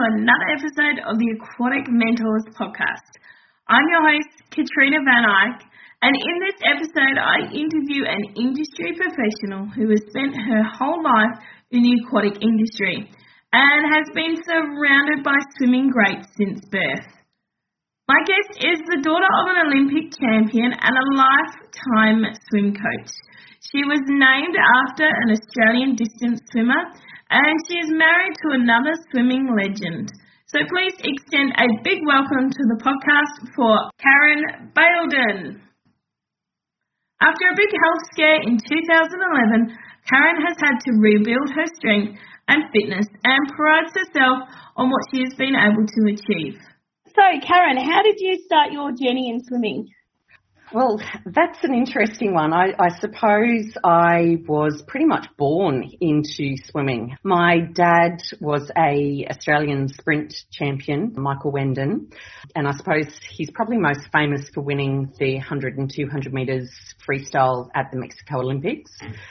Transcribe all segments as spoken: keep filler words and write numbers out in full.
another episode of the Aquatic Mentors podcast. I'm your host, Katrina Van Eyck, and in this episode I interview an industry professional who has spent her whole life in the aquatic industry and has been surrounded by swimming greats since birth. My guest is the daughter of an Olympic champion and a lifetime swim coach. She was named after an Australian distance swimmer, and she is married to another swimming legend. So please extend a big welcome to the podcast for Karen Bayldon. After a big health scare in two thousand eleven, Karen has had to rebuild her strength and fitness and prides herself on what she has been able to achieve. So Karen, how did you start your journey in swimming? Well, that's an interesting one. I, I suppose I was pretty much born into swimming. My dad was a Australian sprint champion, Michael Wendon, and I suppose he's probably most famous for winning the one hundred and two hundred metres freestyle at the Mexico Olympics.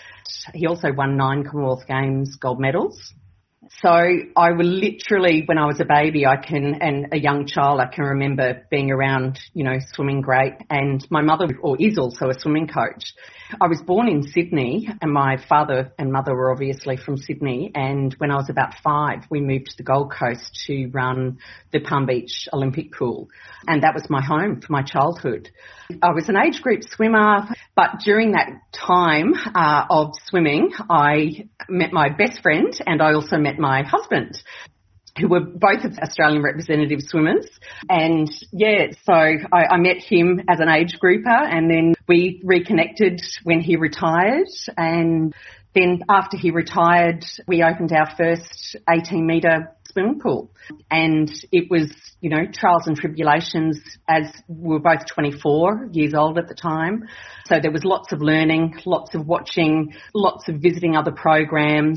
He also won nine Commonwealth Games gold medals. So I will literally, when I was a baby, I can, and a young child, I can remember being around, you know, swimming great. And my mother, or is also a swimming coach. I was born in Sydney, and my father and mother were obviously from Sydney. And when I was about five, we moved to the Gold Coast to run the Palm Beach Olympic pool. And that was my home for my childhood. I was an age group swimmer, but during that time uh, of swimming, I met my best friend and I also met my husband, who were both Australian representative swimmers. And yeah, so I, I met him as an age grouper, and then we reconnected when he retired. And then after he retired, we opened our first eighteen metre swimming pool. And it was, you know, trials and tribulations, as we were both twenty-four years old at the time. So there was lots of learning, lots of watching, lots of visiting other programs.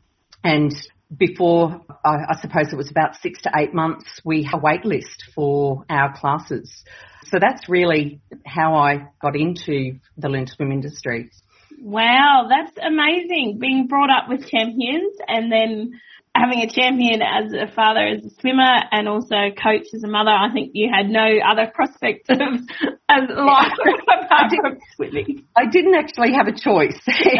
And before, I, I suppose it was about six to eight months, we had a wait list for our classes. So that's really how I got into the learn to swim industry. Wow, that's amazing. Being brought up with champions and then having a champion as a father, as a swimmer, and also a coach as a mother. I think you had no other prospect of, of life apart from swimming. I didn't actually have a choice.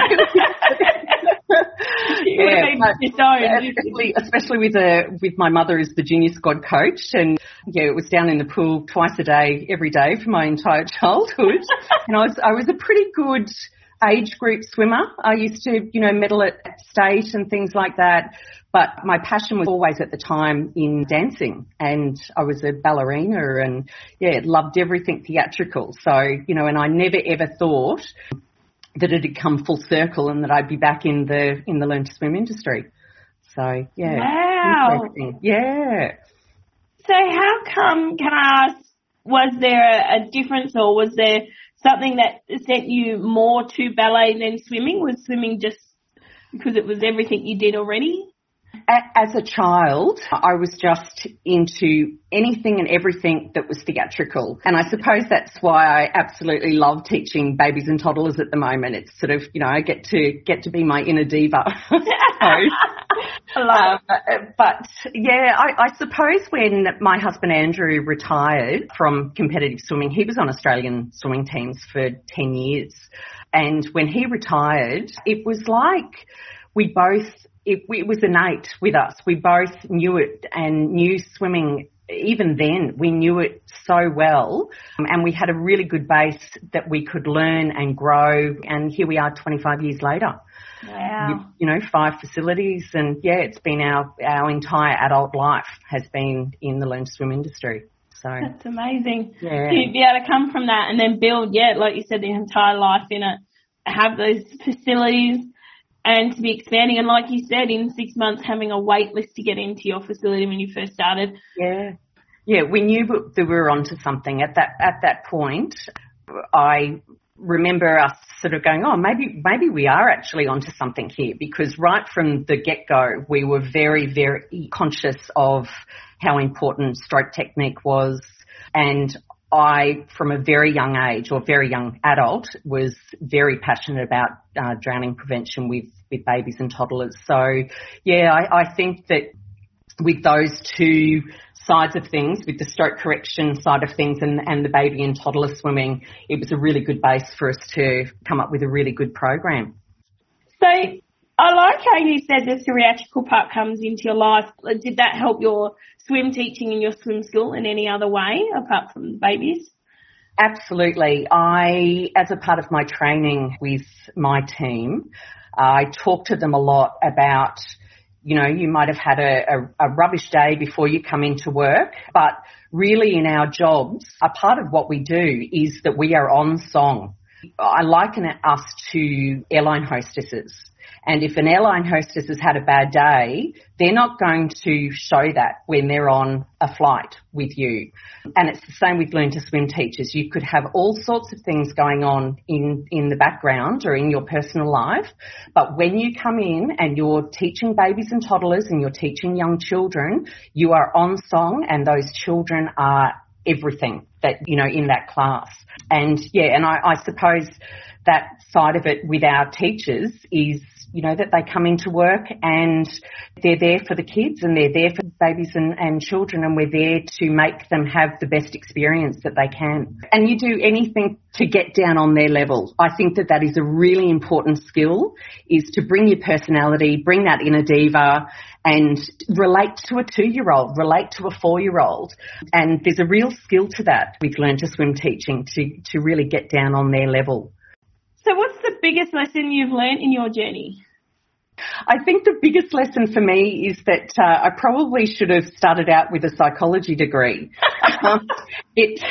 Yeah, especially, especially with a, with my mother as the junior squad coach, and yeah, it was down in the pool twice a day, every day for my entire childhood. And I was I was a pretty good age group swimmer. I used to, you know, medal at state and things like that. But my passion was always at the time in dancing, and I was a ballerina and yeah, loved everything theatrical. So, you know, and I never ever thought that it had come full circle and that I'd be back in the in the learn to swim industry. So yeah. Wow. Yeah. So how come, can I ask, was there a, a difference, or was there something that sent you more to ballet than swimming? Was swimming just because it was everything you did already? As a child, I was just into anything and everything that was theatrical. And I suppose that's why I absolutely love teaching babies and toddlers at the moment. It's sort of, you know, I get to get to be my inner diva. so, um, but yeah, I, I suppose when my husband Andrew retired from competitive swimming, he was on Australian swimming teams for ten years. And when he retired, it was like we both It, it was innate with us. We both knew it and knew swimming. Even then, we knew it so well, um, and we had a really good base that we could learn and grow. And here we are twenty-five years later. Wow. You, you know, five facilities, and yeah, it's been our, our entire adult life has been in the learn to swim industry. So that's amazing. Yeah. To be able to come from that and then build, yeah, like you said, the entire life in it, have those facilities, and to be expanding, and like you said, in six months having a wait list to get into your facility when you first started. Yeah, yeah, we knew that we were onto something at that at that point. I remember us sort of going, oh, maybe maybe we are actually onto something here, because right from the get-go, we were very, very conscious of how important stroke technique was, and I, from a very young age or very young adult, was very passionate about uh, drowning prevention with, with babies and toddlers. So, yeah, I, I think that with those two sides of things, with the stroke correction side of things and, and the baby and toddler swimming, it was a really good base for us to come up with a really good program. So I like how you said the theatrical part comes into your life. Did that help your swim teaching in your swim school in any other way apart from babies? Absolutely. I, as a part of my training with my team, I talk to them a lot about, you know, you might have had a, a, a rubbish day before you come into work, but really in our jobs, a part of what we do is that we are on song. I liken us to airline hostesses. And if an airline hostess has had a bad day, they're not going to show that when they're on a flight with you. And it's the same with Learn to Swim teachers. You could have all sorts of things going on in, in the background or in your personal life, but when you come in and you're teaching babies and toddlers and you're teaching young children, you are on song, and those children are everything that, you know, in that class. And yeah, and I, I suppose that side of it with our teachers is, you know, that they come into work and they're there for the kids and they're there for babies and, and children, and we're there to make them have the best experience that they can. And you do anything to get down on their level. I think that that is a really important skill, is to bring your personality, bring that inner diva and relate to a two-year-old, relate to a four-year-old. And there's a real skill to that with Learn to Swim teaching, to, to really get down on their level. So what's the biggest lesson you've learned in your journey? I think the biggest lesson for me is that uh, I probably should have started out with a psychology degree. um, it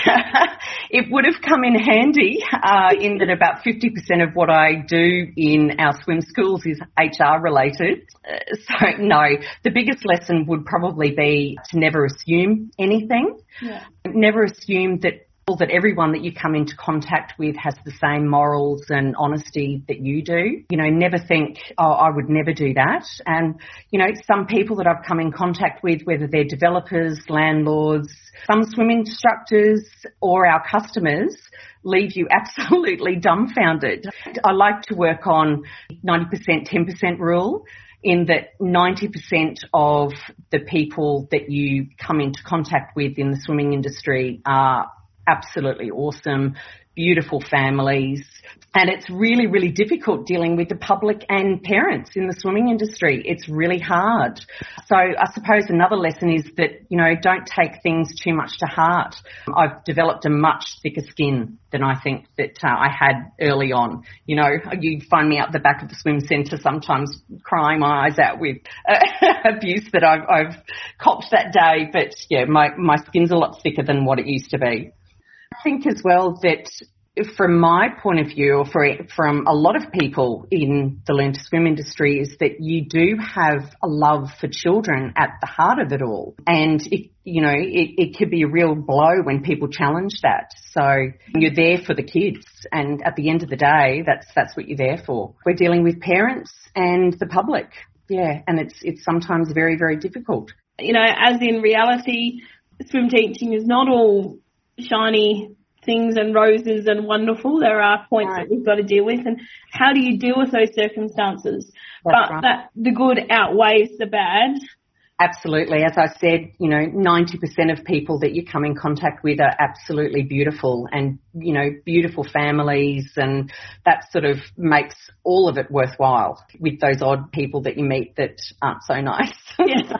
it would have come in handy uh, in that about fifty percent of what I do in our swim schools is H R related. Uh, so no, the biggest lesson would probably be to never assume anything. Yeah. Never assume that that everyone that you come into contact with has the same morals and honesty that you do. You know, never think, oh, I would never do that. And, you know, some people that I've come in contact with, whether they're developers, landlords, some swim instructors or our customers, leave you absolutely dumbfounded. I like to work on ninety percent, ten percent rule, in that ninety percent of the people that you come into contact with in the swimming industry are absolutely awesome, beautiful families. And it's really, really difficult dealing with the public and parents in the swimming industry. It's really hard. So I suppose another lesson is that, you know, don't take things too much to heart. I've developed a much thicker skin than I think that uh, I had early on. You know, you find me out the back of the swim centre sometimes crying my eyes out with uh, abuse that I've, I've copped that day. But yeah, my, my skin's a lot thicker than what it used to be. I think as well that from my point of view, or for, from a lot of people in the Learn to Swim industry, is that you do have a love for children at the heart of it all. And, it, you know, it, it could be a real blow when people challenge that. So you're there for the kids. And at the end of the day, that's that's what you're there for. We're dealing with parents and the public. Yeah, and it's it's sometimes very, very difficult. You know, as in reality, swim teaching is not all shiny things and roses and wonderful. There are points right. that we've got to deal with, and how do you deal with those circumstances? That's but right. that the good outweighs the bad. Absolutely. As I said, you know, ninety percent of people that you come in contact with are absolutely beautiful, and, you know, beautiful families, and that sort of makes all of it worthwhile with those odd people that you meet that aren't so nice. Yeah.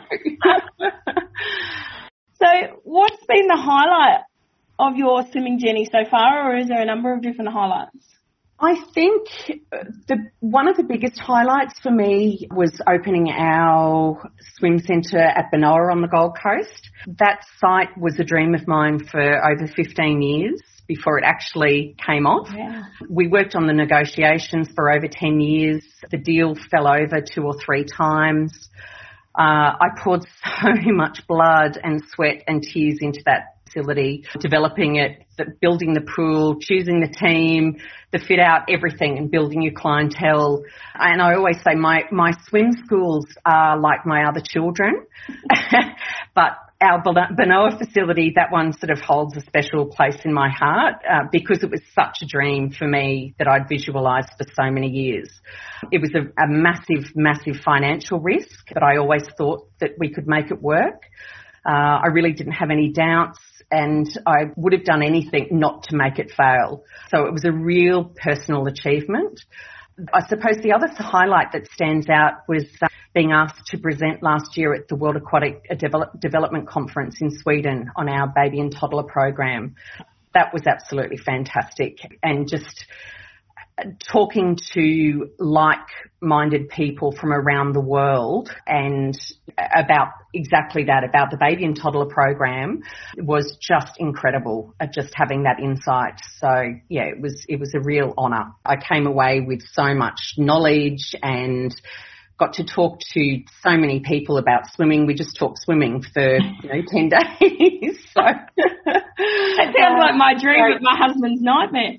So what's been the highlight of your swimming journey so far, or is there a number of different highlights? I think the one of the biggest highlights for me was opening our swim centre at Benoa on the Gold Coast. That site was a dream of mine for over fifteen years before it actually came off. Yeah. We worked on the negotiations for over ten years. The deal fell over two or three times. Uh, I poured so much blood and sweat and tears into that facility, developing it, building the pool, choosing the team, the fit out, everything, and building your clientele. And I always say my, my swim schools are like my other children, but our Benoa facility, that one sort of holds a special place in my heart uh, because it was such a dream for me that I'd visualised for so many years. It was a, a massive, massive financial risk, but I always thought that we could make it work. Uh, I really didn't have any doubts, and I would have done anything not to make it fail. So it was a real personal achievement. I suppose the other highlight that stands out was uh, being asked to present last year at the World Aquatic Develop- Development Conference in Sweden on our baby and toddler program. That was absolutely fantastic, and just talking to like-minded people from around the world and about exactly that, about the baby and toddler program, was just incredible, uh, just having that insight. So, yeah, it was it was a real honour. I came away with so much knowledge and got to talk to so many people about swimming. We just talked swimming for, you know, ten days. So that sounds like my dream, but my husband's nightmare.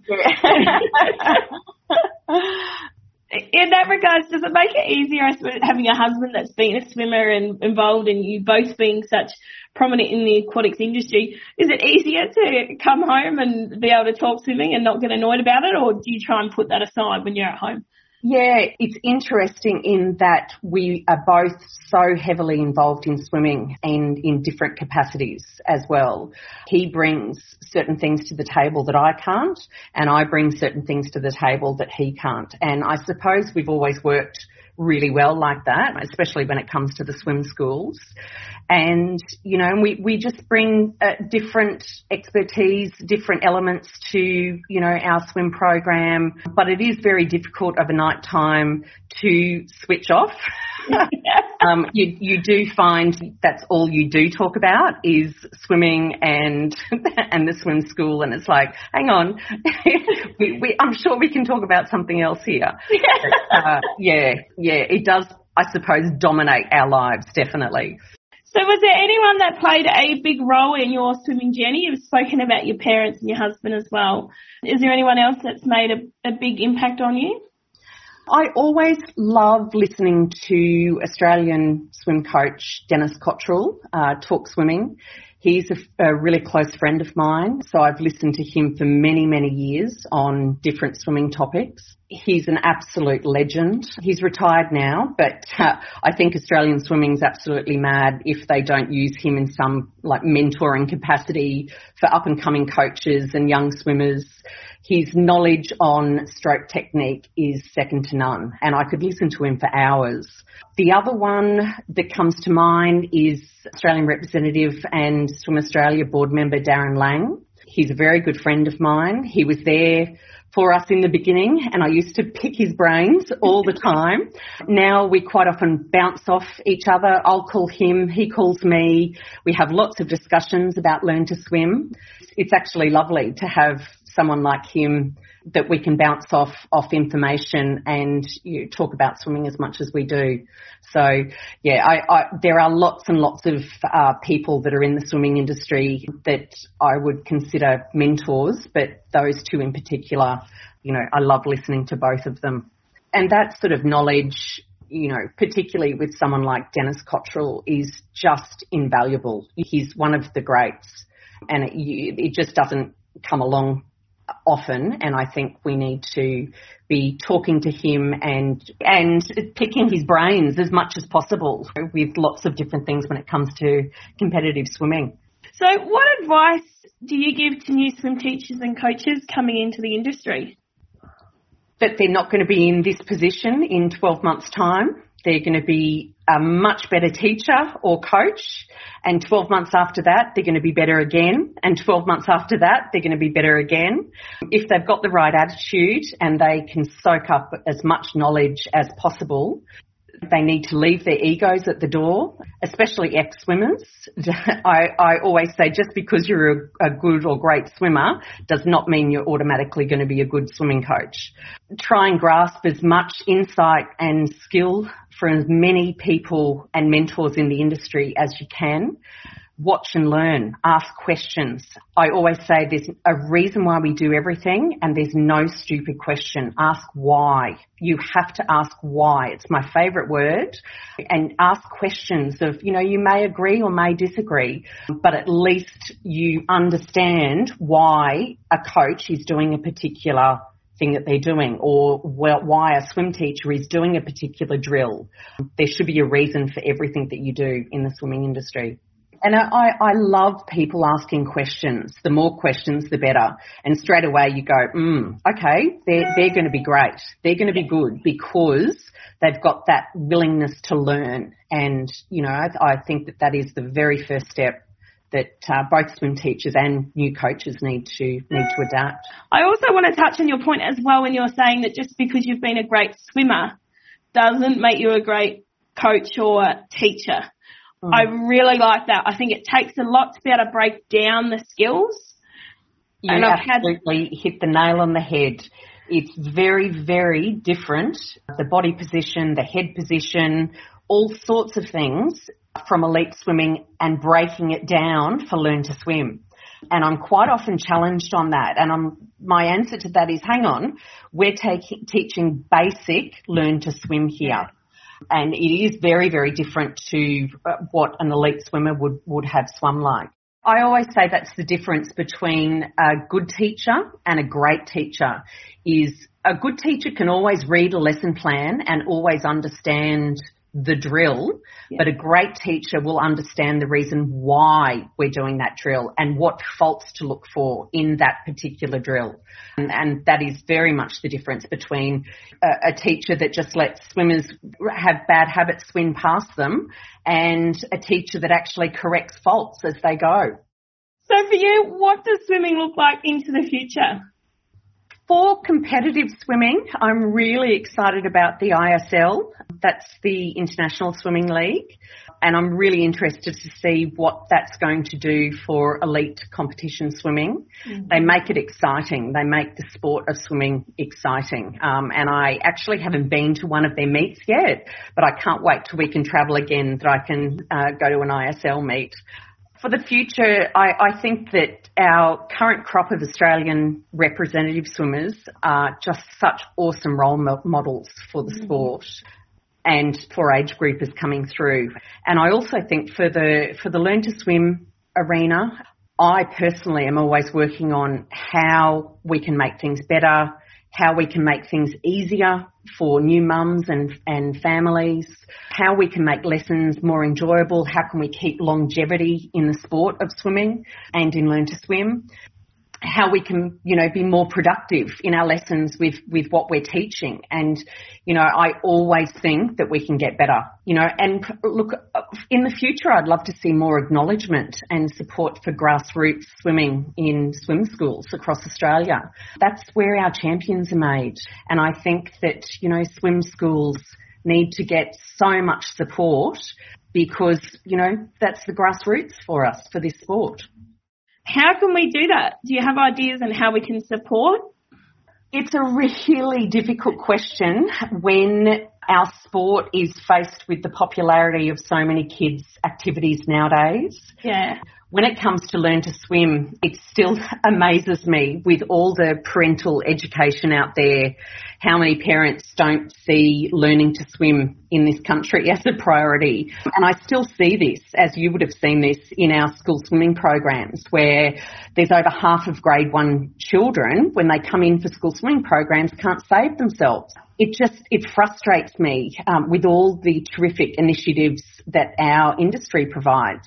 In that regards, does it make it easier, I suppose, having a husband that's been a swimmer and involved, and you both being such prominent in the aquatics industry? Is it easier to come home and be able to talk swimming and not get annoyed about it, or do you try and put that aside when you're at home? Yeah, it's interesting in that we are both so heavily involved in swimming and in different capacities as well. He brings certain things to the table that I can't, and I bring certain things to the table that he can't. And I suppose we've always worked really well like that, especially when it comes to the swim schools. And, you know, we, we just bring uh, different expertise, different elements to, you know, our swim program. But it is very difficult of a night time to switch off. um, you, you do find that's all you do talk about is swimming and and the swim school, and it's like, hang on, we, we, I'm sure we can talk about something else here. But, uh, yeah, yeah, it does, I suppose, dominate our lives, definitely. So was there anyone that played a big role in your swimming journey? You've spoken about your parents and your husband as well. Is there anyone else that's made a, a big impact on you? I always love listening to Australian swim coach Dennis Cottrell uh, talk swimming. He's a, a really close friend of mine, so I've listened to him for many, many years on different swimming topics. He's an absolute legend. He's retired now, but uh, I think Australian swimming's absolutely mad if they don't use him in some like mentoring capacity for up-and-coming coaches and young swimmers. His knowledge on stroke technique is second to none, and I could listen to him for hours. The other one that comes to mind is Australian representative and Swim Australia board member Darren Lang. He's a very good friend of mine. He was there for us in the beginning, and I used to pick his brains all the time. Now we quite often bounce off each other. I'll call him, he calls me. We have lots of discussions about Learn to Swim. It's actually lovely to have someone like him that we can bounce off off information and you know, talk about swimming as much as we do. So, yeah, I, I, there are lots and lots of uh, people that are in the swimming industry that I would consider mentors, but those two in particular, you know, I love listening to both of them. And that sort of knowledge, you know, particularly with someone like Dennis Cottrell, is just invaluable. He's one of the greats, and it, it just doesn't come along often, and I think we need to be talking to him and and picking his brains as much as possible with lots of different things when it comes to competitive swimming. So what advice do you give to new swim teachers and coaches coming into the industry? That they're not going to be in this position in twelve months' time. They're going to be a much better teacher or coach, and twelve months after that, they're going to be better again, and twelve months after that, they're going to be better again. If they've got the right attitude and they can soak up as much knowledge as possible, they need to leave their egos at the door, especially ex-swimmers. I, I always say just because you're a, a good or great swimmer does not mean you're automatically going to be a good swimming coach. Try and grasp as much insight and skill from as many people and mentors in the industry as you can. watch and learn, ask questions. I always say there's a reason why we do everything and there's no stupid question. Ask why. You have to ask why. It's my favourite word. And ask questions of, you know, you may agree or may disagree, but at least you understand why a coach is doing a particular thing that they're doing, or why a swim teacher is doing a particular drill. There should be a reason for everything that you do in the swimming industry. And I, I love people asking questions. The more questions, the better. And straight away you go, mm, okay, they're, they're going to be great. They're going to be good because they've got that willingness to learn. And, you know, I, I think that that is the very first step that uh, both swim teachers and new coaches need to need to adapt. I also want to touch on your point as well when you're saying that just because you've been a great swimmer doesn't make you a great coach or teacher. Mm. I really like that. I think it takes a lot to be able to break down the skills. You and absolutely had... hit the nail on the head. It's very, very different. The body position, the head position, all sorts of things from elite swimming and breaking it down for Learn to Swim. And I'm quite often challenged on that. And I'm, my answer to that is, hang on, we're taking, teaching basic Learn to Swim here. And it is very, very different to what an elite swimmer would, would have swum like. I always say that's the difference between a good teacher and a great teacher. Is a good teacher can always read a lesson plan and always understand the drill, yeah. But a great teacher will understand the reason why we're doing that drill and what faults to look for in that particular drill. And, and that is very much the difference between a, a teacher that just lets swimmers have bad habits swim past them and a teacher that actually corrects faults as they go. So for you, what does swimming look like into the future? For competitive swimming, I'm really excited about the I S L. That's the International Swimming League. And I'm really interested to see what that's going to do for elite competition swimming. Mm-hmm. They make it exciting. They make the sport of swimming exciting. Um, and I actually haven't been to one of their meets yet, but I can't wait till we can travel again that I can uh, go to an I S L meet. For the future, I, I think that our current crop of Australian representative swimmers are just such awesome role mo- models for the mm-hmm. sport and for age groupers coming through. And I also think for the for the Learn to Swim arena, I personally am always working on how we can make things better, how we can make things easier for new mums and, and families, how we can make lessons more enjoyable, how can we keep longevity in the sport of swimming and in Learn to Swim, how we can, you know, be more productive in our lessons with, with what we're teaching. And, you know, I always think that we can get better, you know, and look, in the future, I'd love to see more acknowledgement and support for grassroots swimming in swim schools across Australia. That's where our champions are made. And I think that, you know, swim schools need to get so much support because, you know, that's the grassroots for us, for this sport. How can we do that? Do you have ideas on how we can support? It's a really difficult question when our sport is faced with the popularity of so many kids' activities nowadays. Yeah. When it comes to Learn to Swim, it still amazes me with all the parental education out there, how many parents don't see learning to swim in this country as a priority. And I still see this, as you would have seen this in our school swimming programs, where there's over half of grade one children, when they come in for school swimming programs, can't save themselves. It just, it frustrates me um, with all the terrific initiatives that our industry provides.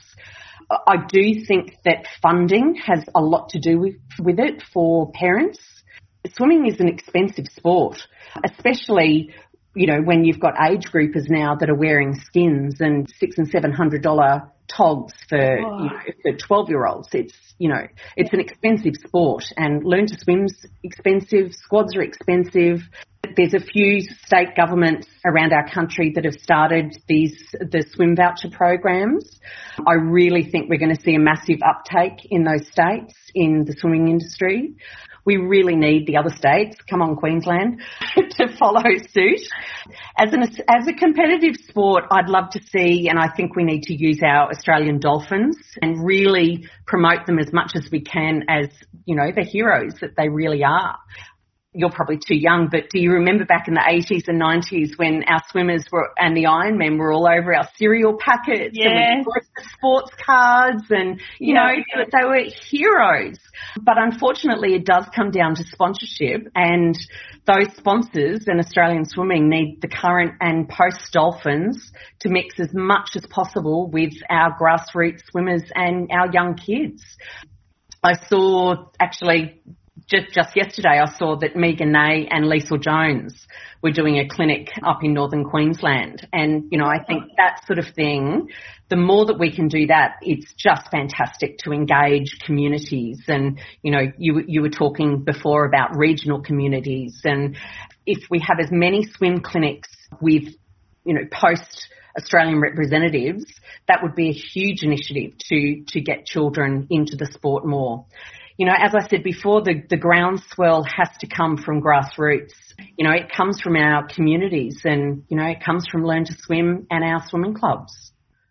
I do think that funding has a lot to do with, with it for parents. Swimming is an expensive sport, especially, you know, when you've got age groupers now that are wearing skins and six and seven hundred dollar togs for, oh. you know, for twelve year olds. It's, you know, it's an expensive sport, and Learn to Swim's expensive, squads are expensive. there's a few state governments around our country that have started these the swim voucher programs. I really think we're going to see a massive uptake in those states in the swimming industry. We really need the other states, come on Queensland, to follow suit. As an as a competitive sport, I'd love to see, and I think we need to use our Australian dolphins and really promote them as much as we can as, you know, the heroes that they really are. You're probably too young, but do you remember back in the eighties and nineties when our swimmers were and the Ironmen were all over our cereal packets yes. and we bought the sports cards and, you yeah. know, they were heroes. But unfortunately, it does come down to sponsorship, and those sponsors in Australian swimming need the current and post-Dolphins to mix as much as possible with our grassroots swimmers and our young kids. I saw actually... Just, just yesterday, I saw that Megan Nay and Liesl Jones were doing a clinic up in northern Queensland. And, you know, I think that sort of thing, the more that we can do that, it's just fantastic to engage communities. And, you know, you, you were talking before about regional communities. And if we have as many swim clinics with, you know, post Australian representatives, that would be a huge initiative to, to get children into the sport more. You know, as I said before, the, the groundswell has to come from grassroots. You know, it comes from our communities and, you know, it comes from Learn to Swim and our swimming clubs.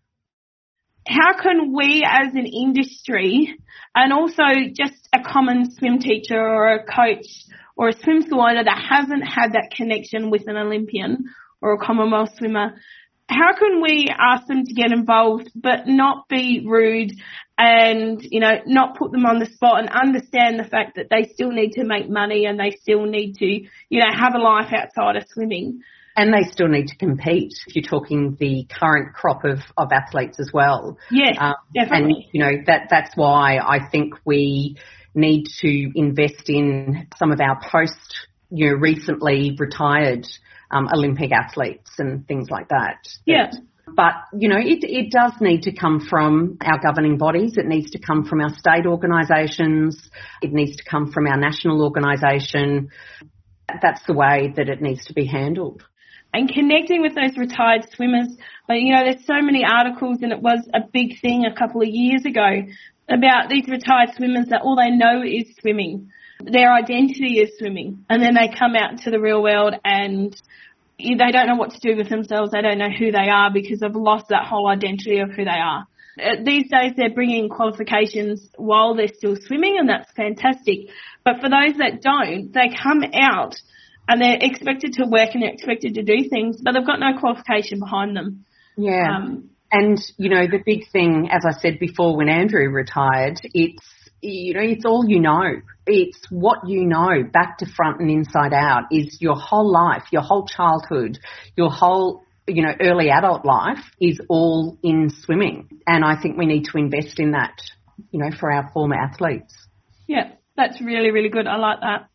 How can we as an industry and also just a common swim teacher or a coach or a swim school owner that hasn't had that connection with an Olympian or a Commonwealth swimmer, how can we ask them to get involved but not be rude and, you know, not put them on the spot and understand the fact that they still need to make money and they still need to, you know, have a life outside of swimming? And they still need to compete if you're talking the current crop of, of athletes as well. Yes, um, definitely. And, you know, that that's why I think we need to invest in some of our post, you know, recently retired um, Olympic athletes and things like that. Yeah. But, you know, it, it does need to come from our governing bodies. It needs to come from our state organisations. It needs to come from our national organisation. That's the way that it needs to be handled. And connecting with those retired swimmers, but, you know, there's so many articles, and it was a big thing a couple of years ago about these retired swimmers that all they know is swimming. Their identity is swimming. And then they come out into the real world and they don't know what to do with themselves. They don't know who they are because they've lost that whole identity of who they are. These days they're bringing qualifications while they're still swimming, and that's fantastic. But for those that don't, they come out and they're expected to work and they're expected to do things, but they've got no qualification behind them. Yeah. Um, and, you know, the big thing, as I said before, when Andrew retired, it's, you know, it's all you know. It's what you know, back to front and inside out, is your whole life, your whole childhood, your whole, you know, early adult life is all in swimming. And I think we need to invest in that, you know, for our former athletes. Yeah, that's really, really good. I like that.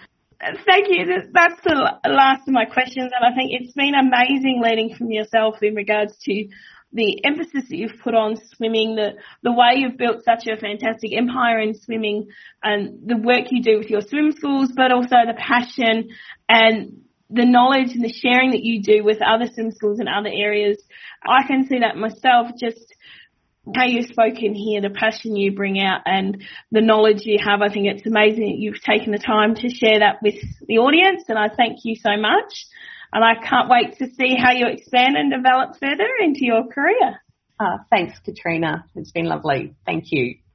Thank you. That's the last of my questions, and I think it's been amazing learning from yourself in regards to the emphasis that you've put on swimming, the, the way you've built such a fantastic empire in swimming, and the work you do with your swim schools, but also the passion and the knowledge and the sharing that you do with other swim schools in other areas. I can see that myself, just how you've spoken here, the passion you bring out and the knowledge you have. I think it's amazing that you've taken the time to share that with the audience, and I thank you so much. And I can't wait to see how you expand and develop further into your career. Uh, thanks, Katrina. It's been lovely. Thank you.